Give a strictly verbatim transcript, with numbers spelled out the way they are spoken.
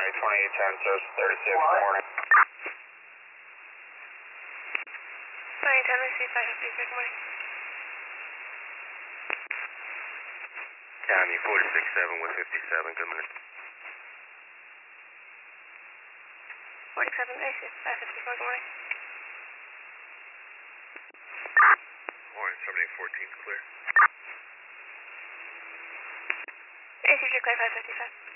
County, twenty-eight ten, Source thirty-six, morning. twenty-eight ten, receive five fifty-six, morning. County, forty-six seven with fifty-seven, good morning. forty-seven, receive five fifty-four, good morning. Morning, seventy-eight fourteen, clear. Receive your clear five fifty-five.